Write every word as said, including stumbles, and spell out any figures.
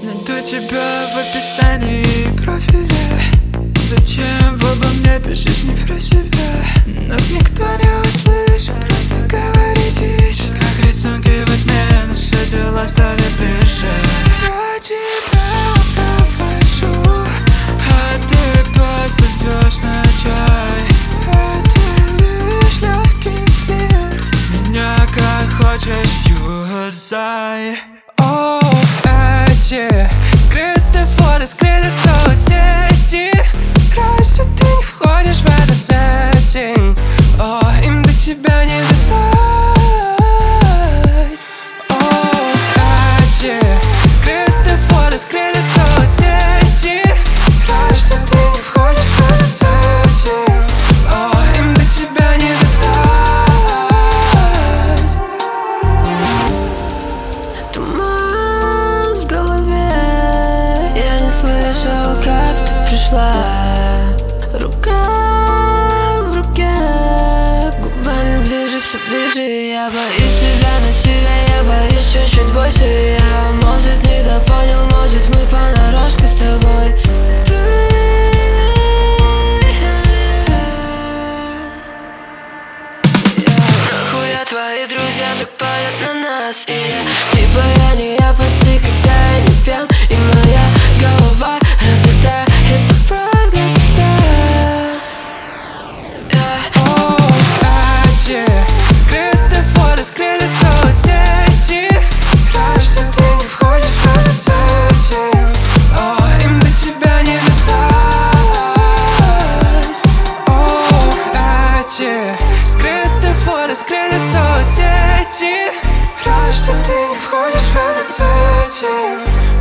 Найду тебя в описании профиля. Зачем в обо мне пишешь не про себя? Нас никто не услышит, просто говори тише. Как рисунки во тьме, наши дела стали ближе. Я тебя провожу, а ты позовешь на чай. Это лишь легкий флирт, меня как хочешь юзай. О, эти скрытые фото, скрытые соцсети. Раньше ты не входишь в этот сеттинг. О, им до тебя не достать. О, эти скрытые фото, скрытые соцсети. Раньше ты не входишь в этот сеттинг. О, им до тебя не достать. Туман в голове, я не слышал, как ты пришла. Рука в руке, губами ближе, все ближе. Я боюсь тебя на себя, я боюсь чуть-чуть больше. Я, может, недопонял, может, мы понарошку с тобой. Нахуя твои друзья так палят на нас? И я, типа я не я, почти когда я не пьян. И моя голова разлетается в прах для тебя. О, эти скрытые фото, скрытые соцсети. Раньше ты не входишь в этот сеттинг. О, им до тебя не достать. О, эти скрытые фото, скрытые соцсети. Раньше ты не входишь в этот сеттинг.